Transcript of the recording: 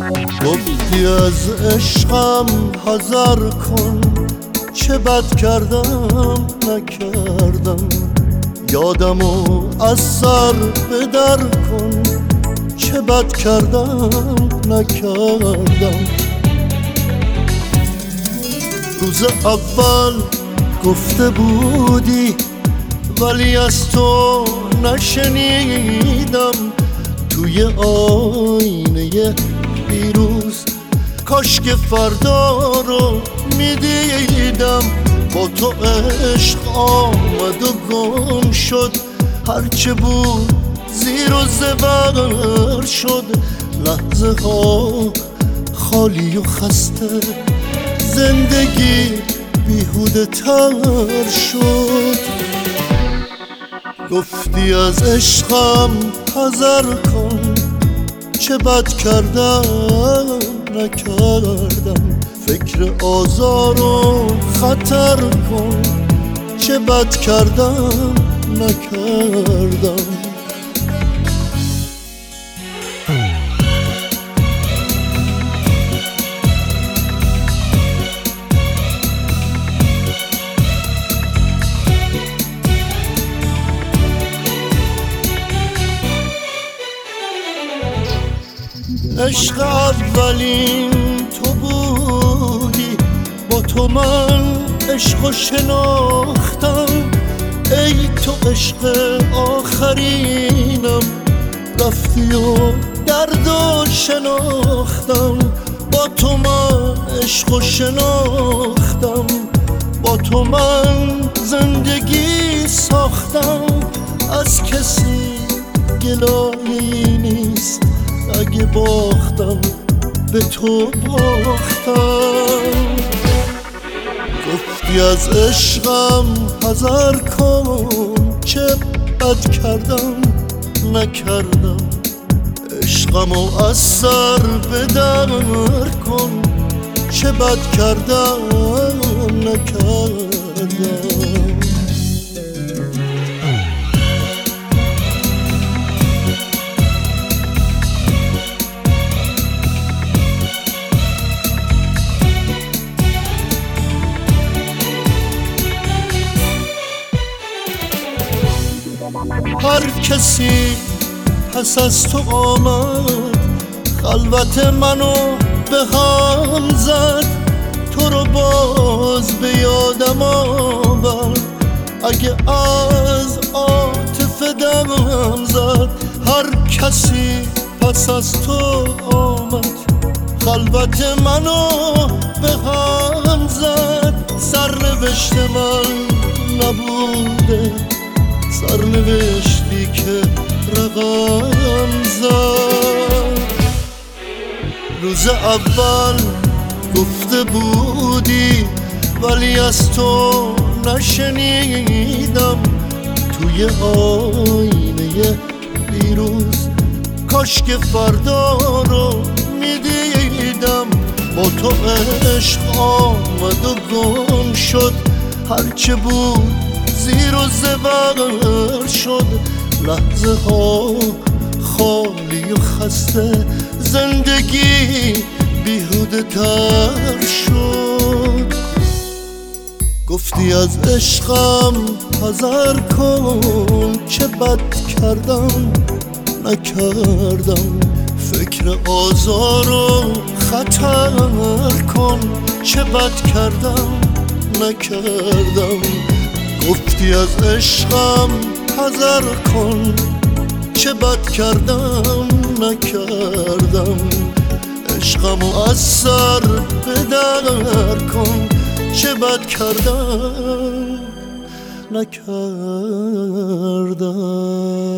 گفتی از عشقم حذر کن، چه بد کردم نکردم. یادمو از سر به در کن، چه بد کردم نکردم. روز اول گفته بودی ولی از تو نشنیدم. توی آینه دیروز کاش که فردا رو میدیدم. با تو عشق آمد و گم شد، هرچه بود زیر و زبر شد. لحظه ها خالی و خسته، زندگی بیهوده تر شد. گفتی از عشقم حذر کن، چه بد کردم نکردم. فکر آزار و خطر کن، چه بد کردم نکردم. عشق اولین تو بودی، با تو من عشق شناختم. ای تو عشق آخرینم، رفتی و درد شناختم. با تو من عشق شناختم، با تو من زندگی ساختم. از کسی گلایه‌ای نیست، اگه باختم به تو باختم. گفتی از عشقم حذر کن، چه بد کردم نکردم. عشقمو از سر به در کن، چه بد کردم نکردم. هر کسی پس از تو آمد، خلوت منو به هم زد. تو رو باز به یادم آورد، اگه از عاطفه دمم زد. هر کسی پس از تو آمد، خلوت منو به هم زد. سرنوشت من نبوده، سرنوشتی که رقم زد. روز اول گفته بودی ولی از تو نشنیدم. توی آینه دیروز کاش که فردا رو میدیدم. با تو عشق آمد و گم شد، هرچه بود زیر و زبر شد. لحظه ها خالی و خسته، زندگی بیهوده تر شد. گفتی از عشقم حذر کن، چه بد کردم نکردم. فکر آزار و خطر کن، چه بد کردم نکردم. گفتی از عشقم حذر کن، چه بد کردم نکردم. عشقمو از سر به در کن، چه بد کردم نکردم.